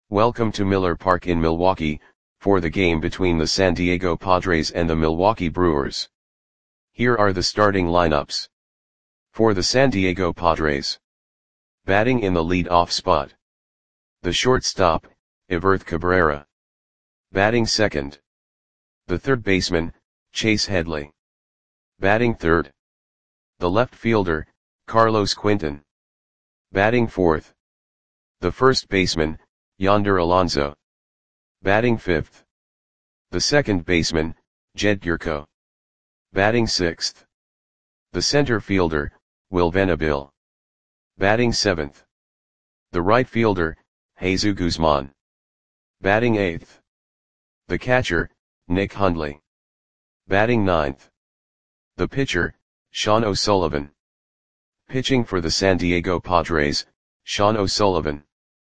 Welcome to Miller Park in Milwaukee, for the game between the San Diego Padres and the Milwaukee Brewers. Here are the starting lineups. For the San Diego Padres. Batting in the lead-off spot. The shortstop, Everth Cabrera. Batting second. The third baseman, Chase Headley. Batting third. The left fielder, Carlos Quentin. Batting fourth. The first baseman, Yonder Alonso. Batting fifth. The second baseman, Jed Gyorko. Batting sixth. The center fielder, Will Venable. Batting seventh. The right fielder, Jesus Guzman. Batting eighth. The catcher, Nick Hundley. Batting ninth. The pitcher, Sean O'Sullivan. Pitching for the San Diego Padres, Sean O'Sullivan.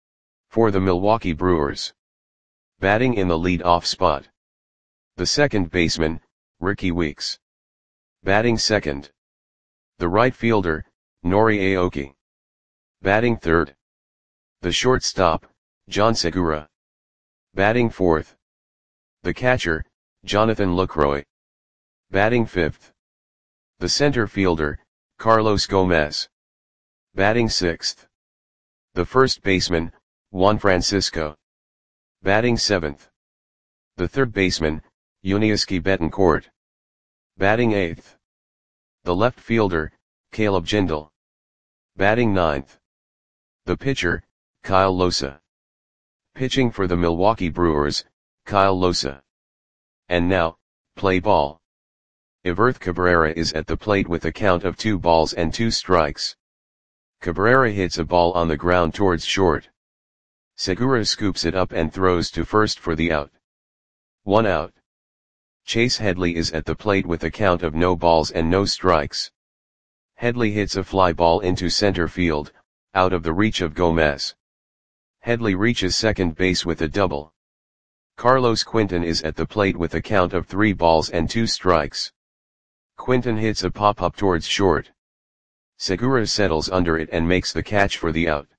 For the Milwaukee Brewers. Batting in the lead-off spot. The second baseman, Rickie Weeks. Batting second. The right fielder, Nori Aoki. Batting third. The shortstop, John Segura. Batting fourth. The catcher, Jonathan Lucroy. Batting fifth. The center fielder, Carlos Gomez. Batting sixth. The first baseman, Juan Francisco. Batting seventh. The third baseman, Yuniesky Betancourt. Batting eighth. The left fielder, Caleb Jindal. Batting ninth. The pitcher, Kyle Losa. Pitching for the Milwaukee Brewers, Kyle Losa. And now, play ball. Everth Cabrera is at the plate with a count of 2 balls and 2 strikes. Cabrera hits a ball on the ground towards short. Segura scoops it up and throws to first for the out. 1 out. Chase Headley is at the plate with a count of no balls and no strikes. Headley hits a fly ball into center field, out of the reach of Gomez. Headley reaches second base with a double. Carlos Quentin is at the plate with a count of 3 balls and 2 strikes. Quentin hits a pop-up towards short. Segura settles under it and makes the catch for the out.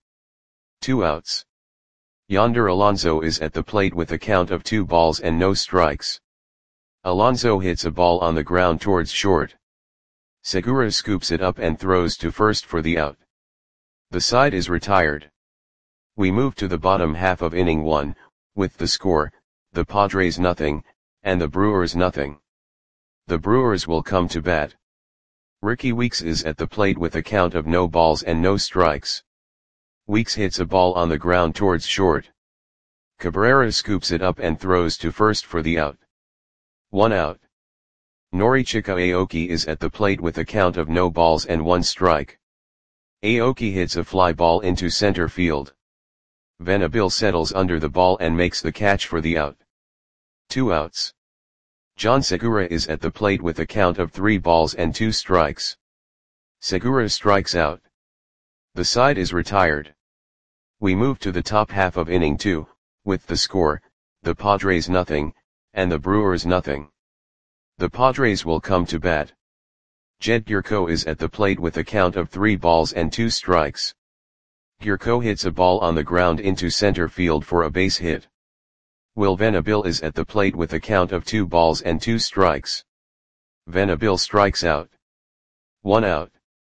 2 outs. Yonder Alonso is at the plate with a count of 2 balls and no strikes. Alonso hits a ball on the ground towards short. Segura scoops it up and throws to first for the out. The side is retired. We move to the bottom half of inning 1, with the score, the Padres nothing, and the Brewers nothing. The Brewers will come to bat. Rickie Weeks is at the plate with a count of no balls and no strikes. Weeks hits a ball on the ground towards short. Cabrera scoops it up and throws to first for the out. 1 out. Norichika Aoki is at the plate with a count of no balls and 1 strike. Aoki hits a fly ball into center field. Venable settles under the ball and makes the catch for the out. 2 outs. John Segura is at the plate with a count of 3 balls and 2 strikes. Segura strikes out. The side is retired. We move to the top half of inning 2, with the score, the Padres nothing, and the Brewers nothing. The Padres will come to bat. Jed Gyorko is at the plate with a count of 3 balls and 2 strikes. Gyorko hits a ball on the ground into center field for a base hit. Will Venable is at the plate with a count of 2 balls and 2 strikes. Venable strikes out. 1 out.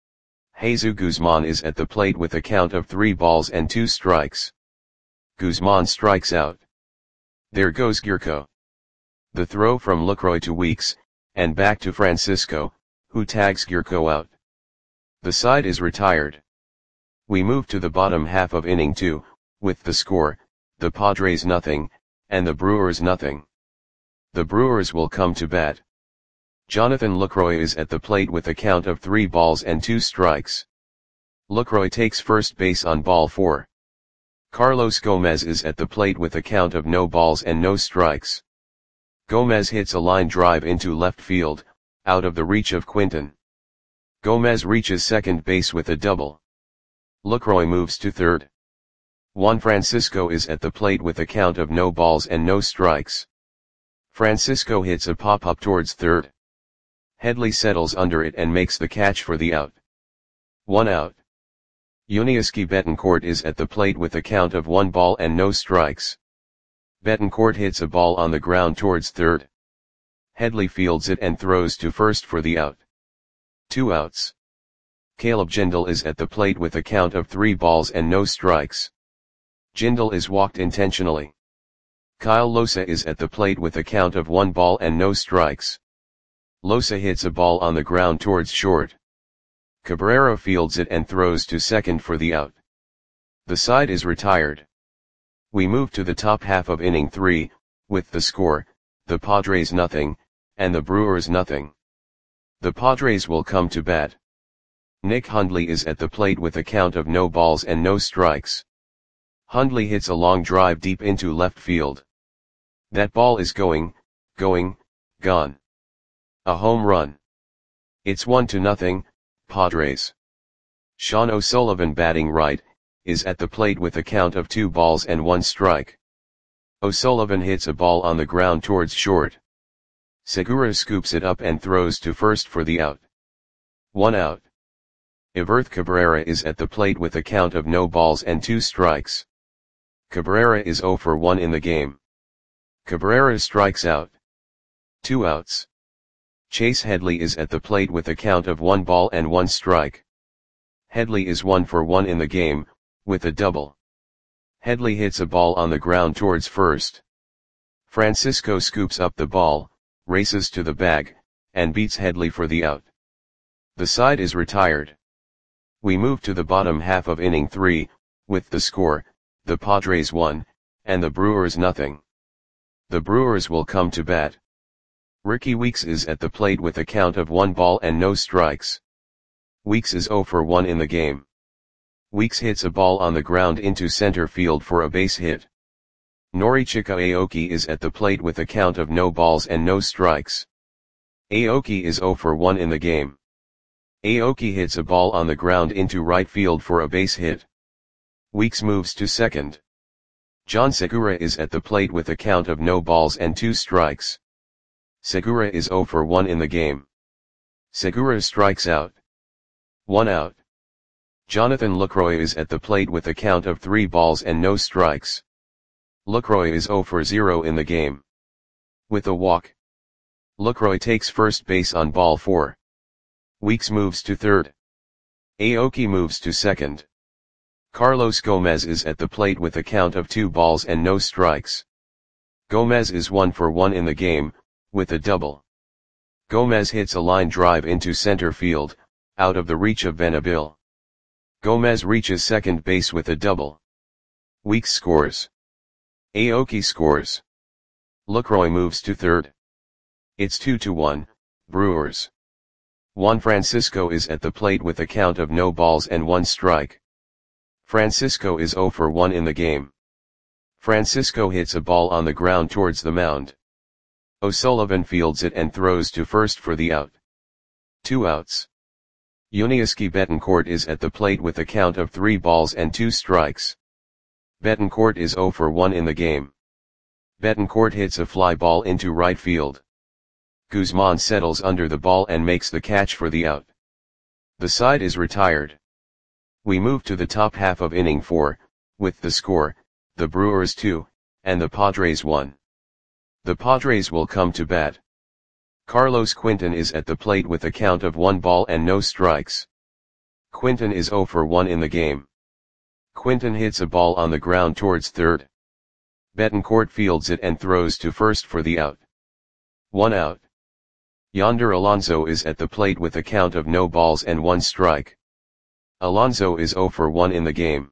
Jesus Guzman is at the plate with a count of 3 balls and 2 strikes. Guzman strikes out. There goes Gyorko. The throw from Lucroy to Weeks, and back to Francisco, who tags Gyorko out. The side is retired. We move to the bottom half of inning 2, with the score, the Padres nothing, and the Brewers nothing. The Brewers will come to bat. Jonathan Lucroy is at the plate with a count of 3 balls and 2 strikes. Lucroy takes first base on ball 4. Carlos Gomez is at the plate with a count of no balls and no strikes. Gomez hits a line drive into left field, out of the reach of Quentin. Gomez reaches second base with a double. Lucroy moves to third. Juan Francisco is at the plate with a count of no balls and no strikes. Francisco hits a pop-up towards third. Headley settles under it and makes the catch for the out. 1 out. Yuniesky Betancourt is at the plate with a count of 1 ball and no strikes. Betancourt hits a ball on the ground towards third. Headley fields it and throws to first for the out. 2 outs. Caleb Jindal is at the plate with a count of 3 balls and no strikes. Jindal is walked intentionally. Kyle Losa is at the plate with a count of 1 ball and no strikes. Losa hits a ball on the ground towards short. Cabrera fields it and throws to second for the out. The side is retired. We move to the top half of inning 3, with the score, the Padres nothing, and the Brewers nothing. The Padres will come to bat. Nick Hundley is at the plate with a count of no balls and no strikes. Hundley hits a long drive deep into left field. That ball is going, gone. A home run. It's 1-0, Padres. Sean O'Sullivan, batting right, is at the plate with a count of 2 balls and 1 strike. O'Sullivan hits a ball on the ground towards short. Segura scoops it up and throws to first for the out. 1 out. Everth Cabrera is at the plate with a count of no balls and 2 strikes. Cabrera is 0 for 1 in the game. Cabrera strikes out. 2 outs. Chase Headley is at the plate with a count of 1 ball and 1 strike. Headley is 1 for 1 in the game, with a double. Headley hits a ball on the ground towards first. Francisco scoops up the ball, races to the bag, and beats Headley for the out. The side is retired. We move to the bottom half of inning 3, with the score, the Padres 1, and the Brewers nothing. The Brewers will come to bat. Ricky Weeks is at the plate with a count of 1 ball and no strikes. Weeks is 0 for 1 in the game. Weeks hits a ball on the ground into center field for a base hit. Norichika Aoki is at the plate with a count of no balls and no strikes. Aoki is 0 for 1 in the game. Aoki hits a ball on the ground into right field for a base hit. Weeks moves to second. John Segura is at the plate with a count of no balls and 2 strikes. Segura is 0 for 1 in the game. Segura strikes out. 1 out. Jonathan Lucroy is at the plate with a count of 3 balls and no strikes. Lucroy is 0 for 0 in the game. With a walk. Lucroy takes first base on ball 4. Weeks moves to third. Aoki moves to second. Carlos Gomez is at the plate with a count of 2 balls and no strikes. Gomez is 1 for 1 in the game, with a double. Gomez hits a line drive into center field, out of the reach of Venabil. Gomez reaches second base with a double. Weeks scores. Aoki scores. Lucroy moves to third. It's 2-1, Brewers. Juan Francisco is at the plate with a count of no balls and 1 strike. Francisco is 0 for 1 in the game. Francisco hits a ball on the ground towards the mound. O'Sullivan fields it and throws to first for the out. 2 outs. Yuniesky Betancourt is at the plate with a count of 3 balls and 2 strikes. Betancourt is 0 for 1 in the game. Betancourt hits a fly ball into right field. Guzman settles under the ball and makes the catch for the out. The side is retired. We move to the top half of inning 4, with the score, the Brewers 2, and the Padres 1. The Padres will come to bat. Carlos Quinton is at the plate with a count of 1 ball and no strikes. Quinton is 0 for 1 in the game. Quinton hits a ball on the ground towards third. Betancourt fields it and throws to first for the out. 1 out. Yonder Alonso is at the plate with a count of no balls and 1 strike. Alonso is 0 for 1 in the game.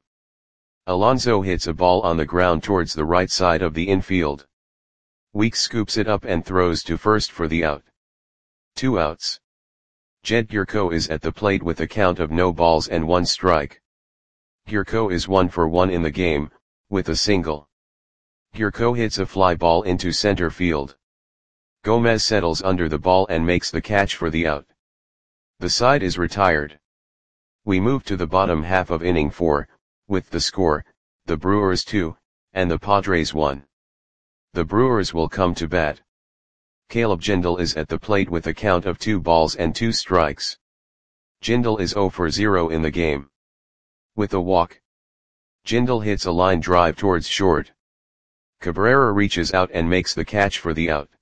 Alonso hits a ball on the ground towards the right side of the infield. Weeks scoops it up and throws to first for the out. 2 outs. Jed Gurko is at the plate with a count of no balls and 1 strike. Gurko is 1 for 1 in the game, with a single. Gurko hits a fly ball into center field. Gomez settles under the ball and makes the catch for the out. The side is retired. We move to the bottom half of inning 4, with the score, the Brewers 2, and the Padres 1. The Brewers will come to bat. Caleb Jindal is at the plate with a count of 2 balls and 2 strikes. Jindal is 0 for 0 in the game. With a walk, Jindal hits a line drive towards short. Cabrera reaches out and makes the catch for the out.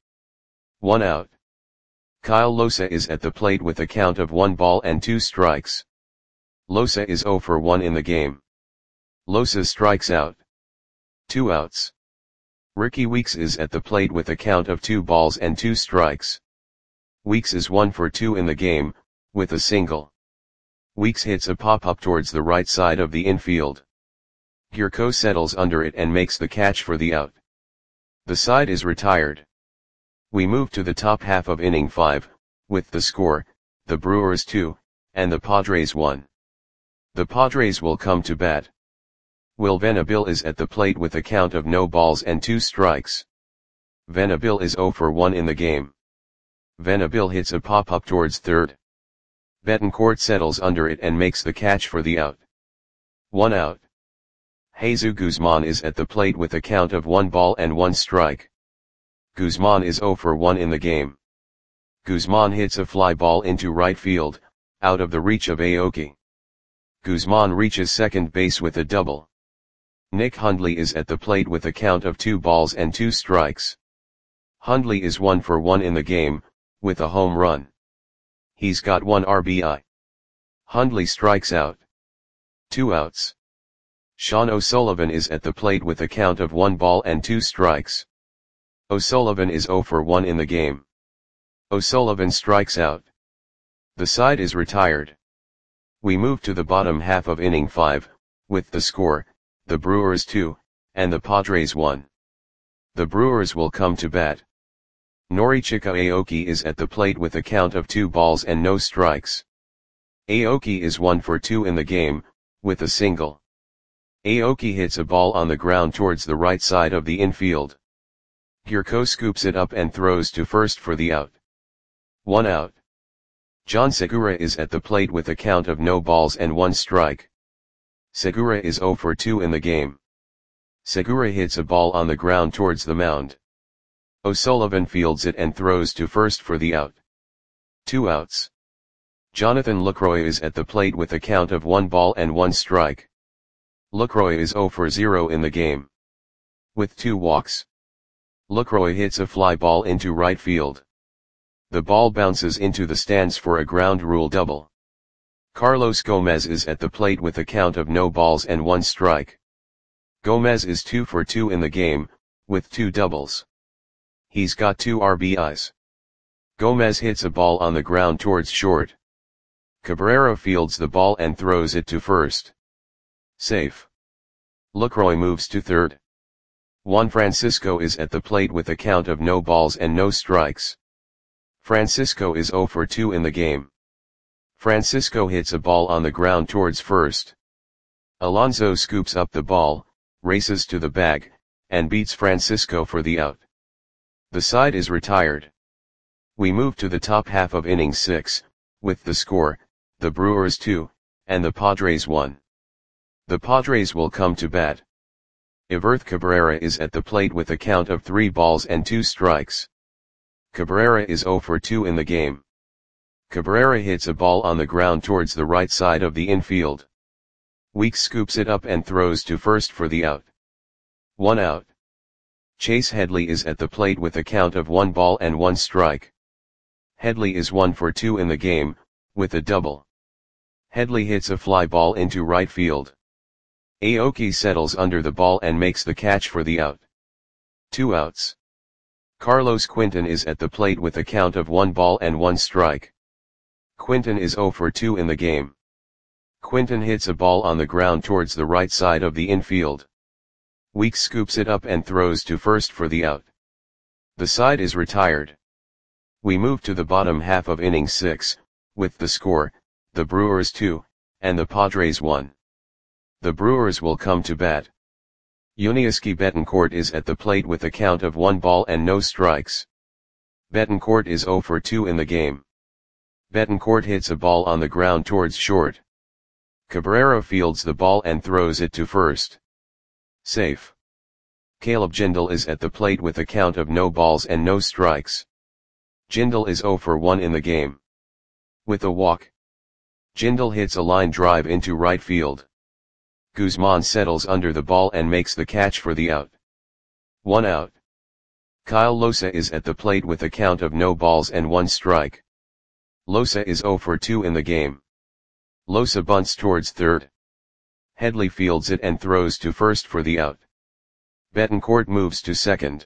1 out. Kyle Losa is at the plate with a count of 1 ball and 2 strikes. Losa is 0 for 1 in the game. Losa strikes out. 2 outs. Ricky Weeks is at the plate with a count of 2 balls and 2 strikes. Weeks is 1 for 2 in the game, with a single. Weeks hits a pop-up towards the right side of the infield. Gurko settles under it and makes the catch for the out. The side is retired. We move to the top half of inning 5, with the score, the Brewers 2, and the Padres 1. The Padres will come to bat. Will Venable is at the plate with a count of no balls and 2 strikes. Venable is 0 for 1 in the game. Venable hits a pop-up towards third. Betancourt settles under it and makes the catch for the out. 1 out. Jesus Guzman is at the plate with a count of 1 ball and 1 strike. Guzman is 0 for 1 in the game. Guzman hits a fly ball into right field, out of the reach of Aoki. Guzman reaches second base with a double. Nick Hundley is at the plate with a count of 2 balls and 2 strikes. Hundley is 1 for 1 in the game, with a home run. He's got 1 RBI. Hundley strikes out. 2 outs. Sean O'Sullivan is at the plate with a count of 1 ball and 2 strikes. O'Sullivan is 0 for 1 in the game. O'Sullivan strikes out. The side is retired. We move to the bottom half of inning 5, with the score, the Brewers 2, and the Padres 1. The Brewers will come to bat. Norichika Aoki is at the plate with a count of 2 balls and no strikes. Aoki is 1 for 2 in the game, with a single. Aoki hits a ball on the ground towards the right side of the infield. Gurko scoops it up and throws to first for the out. 1 out. John Segura is at the plate with a count of no balls and 1 strike. Segura is 0 for 2 in the game. Segura hits a ball on the ground towards the mound. O'Sullivan fields it and throws to first for the out. 2 outs. Jonathan Lucroy is at the plate with a count of 1 ball and 1 strike. Lucroy is 0 for 0 in the game. With 2 walks. Lucroy hits a fly ball into right field. The ball bounces into the stands for a ground rule double. Carlos Gomez is at the plate with a count of no balls and 1 strike. Gomez is 2 for 2 in the game, with 2 doubles. He's got 2 RBIs. Gomez hits a ball on the ground towards short. Cabrera fields the ball and throws it to first. Safe. Lucroy moves to third. Juan Francisco is at the plate with a count of no balls and no strikes. Francisco is 0 for 2 in the game. Francisco hits a ball on the ground towards first. Alonso scoops up the ball, races to the bag, and beats Francisco for the out. The side is retired. We move to the top half of inning 6, with the score, the Brewers 2, and the Padres 1. The Padres will come to bat. Everth Cabrera is at the plate with a count of 3 balls and 2 strikes. Cabrera is 0 for 2 in the game. Cabrera hits a ball on the ground towards the right side of the infield. Weeks scoops it up and throws to first for the out. 1 out. Chase Headley is at the plate with a count of 1 ball and 1 strike. Headley is 1 for 2 in the game, with a double. Headley hits a fly ball into right field. Aoki settles under the ball and makes the catch for the out. 2 outs. Carlos Quinton is at the plate with a count of 1 ball and 1 strike. Quinton is 0 for 2 in the game. Quinton hits a ball on the ground towards the right side of the infield. Weeks scoops it up and throws to first for the out. The side is retired. We move to the bottom half of inning 6, with the score, the Brewers 2, and the Padres 1. The Brewers will come to bat. Yuniesky Betancourt is at the plate with a count of 1 ball and no strikes. Betancourt is 0 for 2 in the game. Betancourt hits a ball on the ground towards short. Cabrera fields the ball and throws it to first. Safe. Caleb Jindal is at the plate with a count of no balls and no strikes. Jindal is 0 for 1 in the game. With a walk. Jindal hits a line drive into right field. Guzman settles under the ball and makes the catch for the out. 1 out. Kyle Losa is at the plate with a count of no balls and 1 strike. Losa is 0 for 2 in the game. Losa bunts towards third. Headley fields it and throws to first for the out. Betancourt moves to second.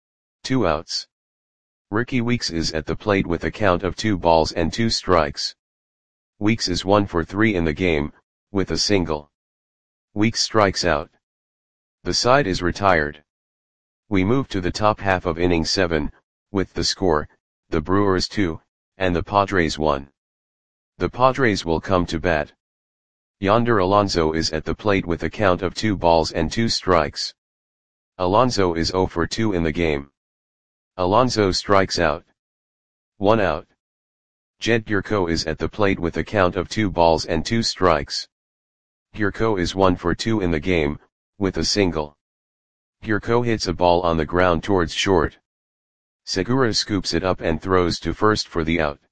2 outs. Ricky Weeks is at the plate with a count of 2 balls and 2 strikes. Weeks is 1 for 3 in the game, with a single. Weeks strikes out. The side is retired. We move to the top half of inning 7, with the score, the Brewers 2, and the Padres 1. The Padres will come to bat. Yonder Alonso is at the plate with a count of 2 balls and 2 strikes. Alonso is 0 for 2 in the game. Alonso strikes out. 1 out. Jed Gyorko is at the plate with a count of 2 balls and 2 strikes. Gyorko is 1 for 2 in the game, with a single. Gyorko hits a ball on the ground towards short. Segura scoops it up and throws to first for the out.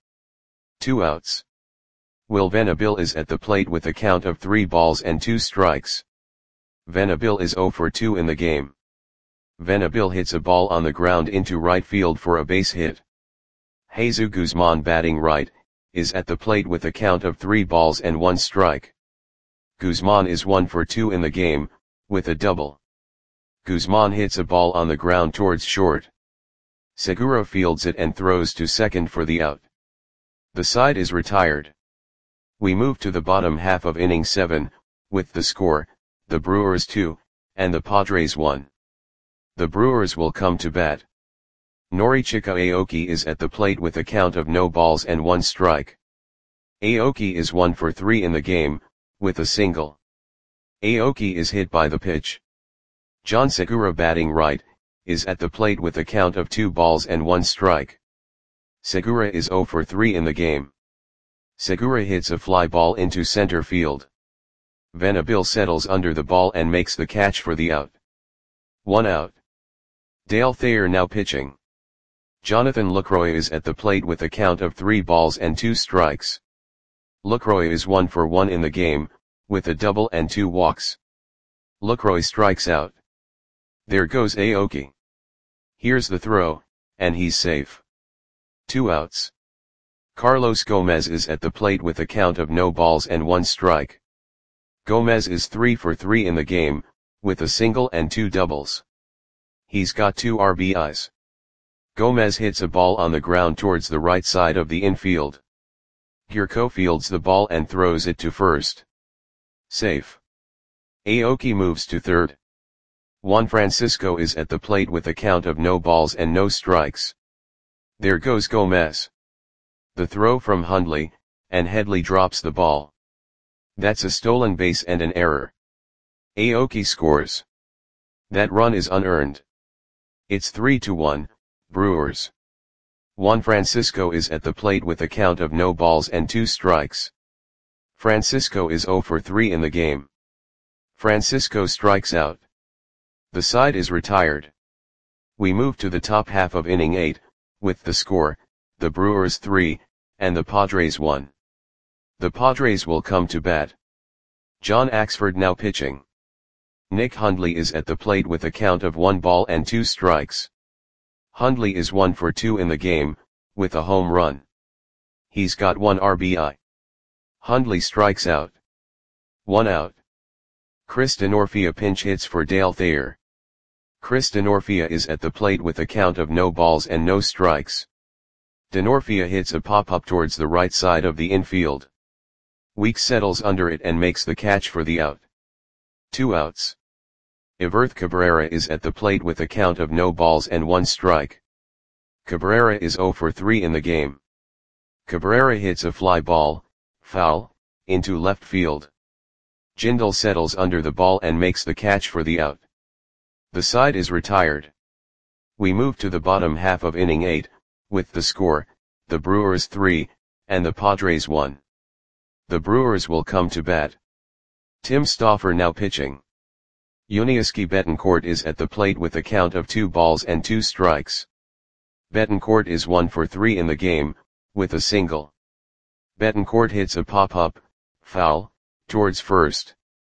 2 outs. Will Venable is at the plate with a count of 3 balls and 2 strikes. Venable is 0 for 2 in the game. Venable hits a ball on the ground into right field for a base hit. Jesus Guzman, batting right, is at the plate with a count of 3 balls and 1 strike. Guzman is 1 for 2 in the game, with a double. Guzman hits a ball on the ground towards short. Segura fields it and throws to second for the out. The side is retired. We move to the bottom half of inning 7, with the score, the Brewers 2, and the Padres 1. The Brewers will come to bat. Norichika Aoki is at the plate with a count of no balls and 1 strike. Aoki is 1 for 3 in the game, with a single. Aoki is hit by the pitch. John Segura, batting right, is at the plate with a count of 2 balls and 1 strike. Segura is 0 for 3 in the game. Segura hits a fly ball into center field. Venable settles under the ball and makes the catch for the out. 1 out. Dale Thayer now pitching. Jonathan Lucroy is at the plate with a count of 3 balls and 2 strikes. Lucroy is 1 for 1 in the game, with a double and 2 walks. Lucroy strikes out. There goes Aoki. Here's the throw, and he's safe. 2 outs. Carlos Gomez is at the plate with a count of no balls and 1 strike. Gomez is 3 for 3 in the game, with a single and 2 doubles. He's got 2 RBIs. Gomez hits a ball on the ground towards the right side of the infield. Gyorko fields the ball and throws it to first. Safe. Aoki moves to third. Juan Francisco is at the plate with a count of no balls and no strikes. There goes Gomez. The throw from Hundley, and Headley drops the ball. That's a stolen base and an error. Aoki scores. That run is unearned. It's 3-1, Brewers. Juan Francisco is at the plate with a count of no balls and 2 strikes. Francisco is 0 for 3 in the game. Francisco strikes out. The side is retired. We move to the top half of inning 8, with the score, the Brewers 3, and the Padres 1. The Padres will come to bat. John Axford now pitching. Nick Hundley is at the plate with a count of 1 ball and 2 strikes. Hundley is 1 for 2 in the game, with a home run. He's got 1 RBI. Hundley strikes out. 1 out. Chris Denorfia pinch hits for Dale Thayer. Chris Denorfia is at the plate with a count of no balls and no strikes. Denorfia hits a pop-up towards the right side of the infield. Weeks settles under it and makes the catch for the out. 2 outs. Everth Cabrera is at the plate with a count of no balls and 1 strike. Cabrera is 0 for 3 in the game. Cabrera hits a fly ball, foul, into left field. Jindal settles under the ball and makes the catch for the out. The side is retired. We move to the bottom half of inning 8, with the score, the Brewers 3, and the Padres 1. The Brewers will come to bat. Tim Stauffer now pitching. Yuniesky Betancourt is at the plate with a count of 2 balls and 2 strikes. Betancourt is 1 for 3 in the game, with a single. Betancourt hits a pop-up, foul, towards first.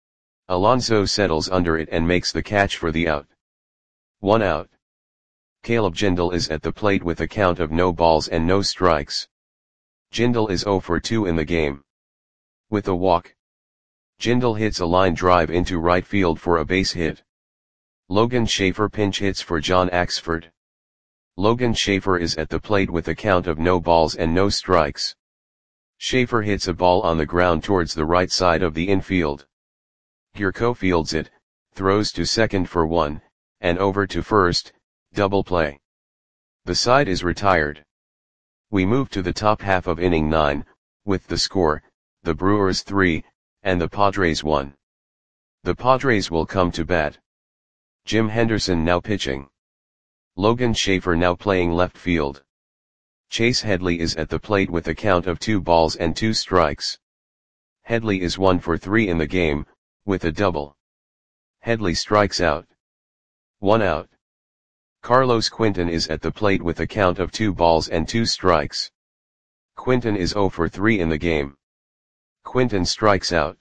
Alonso settles under it and makes the catch for the out. 1 out. Caleb Jindal is at the plate with a count of no balls and no strikes. Jindal is 0 for 2 in the game. With a walk, Jindal hits a line drive into right field for a base hit. Logan Schaefer pinch hits for John Axford. Logan Schaefer is at the plate with a count of no balls and no strikes. Schaefer hits a ball on the ground towards the right side of the infield. Gurko fields it, throws to second for 1, and over to first, double play. The side is retired. We move to the top half of inning 9, with the score, the Brewers 3, and the Padres 1. The Padres will come to bat. Jim Henderson now pitching. Logan Schaefer now playing left field. Chase Headley is at the plate with a count of 2 balls and 2 strikes. Headley is 1 for 3 in the game, with a double. Headley strikes out. 1 out. Carlos Quinton is at the plate with a count of 2 balls and 2 strikes. Quinton is 0 for 3 in the game. Quinton strikes out.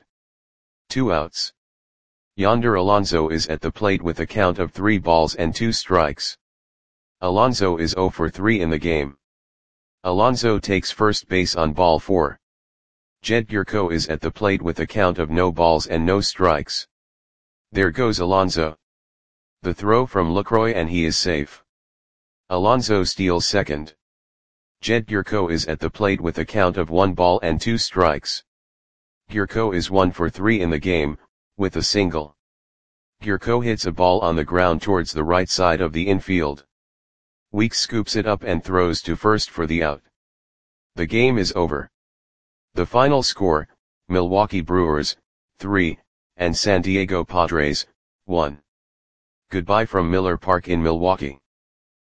2 outs. Yonder Alonso is at the plate with a count of 3 balls and 2 strikes. Alonso is 0 for 3 in the game. Alonso takes first base on ball 4. Jed Gurko is at the plate with a count of no balls and no strikes. There goes Alonso. The throw from Lucroy and he is safe. Alonso steals second. Jed Gurko is at the plate with a count of 1 ball and 2 strikes. Gurko is 1 for 3 in the game, with a single. Gurko hits a ball on the ground towards the right side of the infield. Weeks scoops it up and throws to first for the out. The game is over. The final score, Milwaukee Brewers, 3, and San Diego Padres, 1. Goodbye from Miller Park in Milwaukee.